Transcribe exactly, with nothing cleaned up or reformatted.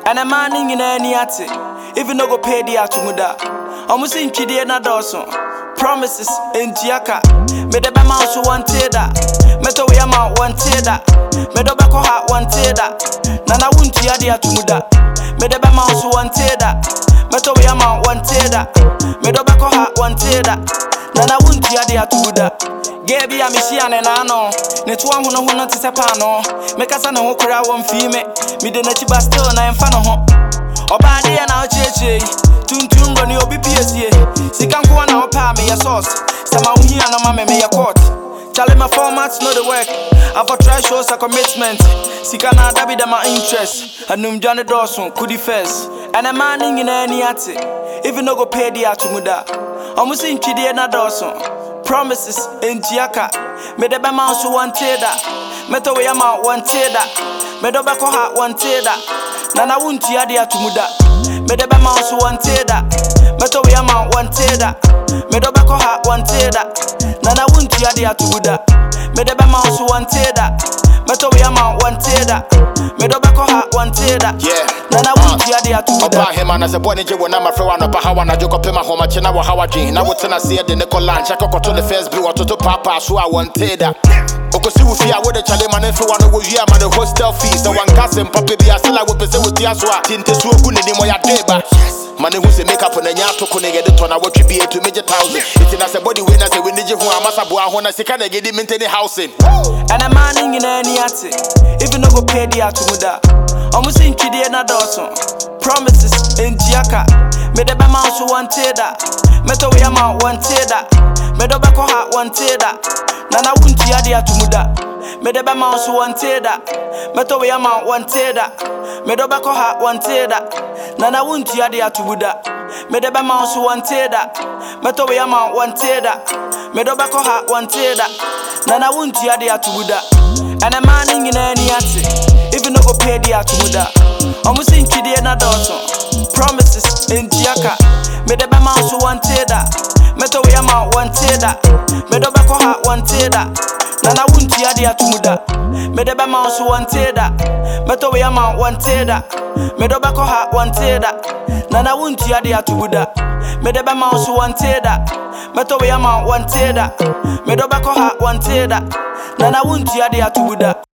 And a man in any ate, even no go pay the atumuda. Almost in Chidi and Dawson. Promises in Giaca. Made the mouse one teda. Meto Yama one teda. Medo Bako hat one teda. Nana won't yadi atumuda. Made the mouse one teda. Meto Yama one teda. Medo Bako hat one teda. Nana won't yadi atumuda. Gaby a Michian and I know. Netwan who no one to Sapano. Make us an okra one female. Me the Nachi Baston, I am fan of home. Obadi and our J J. Tuntun run your B P S ye. Sikan go on our pa me a sauce. Sama here and mamma me a court. Tell my formats know the work. I've try shows a commitment. Sikana dabi da my interest. And num Johnny Dawson could first. And a man in any ate. Even no go pay the atumuda. Almost in Chidi and Dawson. Promises in Giaca. Made the mouse one teda. Meto Yama one teda. Medo Bako hat one teda. Nana won't yadi atumuda. Made the mouse one teda. Meto Yama one teda. Medo Bako hat one teda. Nana won't yadi atumuda. Made the mouse one teda. Meto Yama one teda. Medo Bako hat one teda. Yeah. Nana won't yadi atumuda. Oba him and as a boy ninja when I'm a friend of how I joke up in my home at China how I dream. Now what's I see the Nicol lunch. I got to the first blue or to Papa so I wanted that. Okosi wo fia wo de chale man for one wo hia man the hostel fees the one cousin papa bi asela wo pese wo tia so a tinte so ogu ne mo ya deba man who say make up on nya to ko ne get to na wo twi bi to major thousand it na say body we na say we nije ho amasa bo ho na sika na get maintain housing and a man in any ate even no go pay the atumuda almost in Chidi na Dawson promises in Giaca me the mouse one teda meto Yama one teda medo Bako hat one teda Nana won't yadi atumuda. Me the mouse one teda. Meto Yama one teda. Medo Bako hat one teda. Nana won't yadi atumuda. Me the mouse one teda. Meto Yama one teda. Medo Bako hat one teda. Nana won't yadi atumuda. And a man in any ate. Even no go pay the atumuda. Almost in Chidi and Dawson. Promises in Giaca. Me the mouse one teda. Meto Yama one teda. Medo Bako hat one teda. Nana won't yadi atumuda. Me the mouse one teda. Meto Yama one teda. Medo Bako hat one teda. Nana won't yadi atumuda. Me the mouse one teda. Meto Yama one teda. Medo Bako hat one teda. Nana won't yadi atumuda.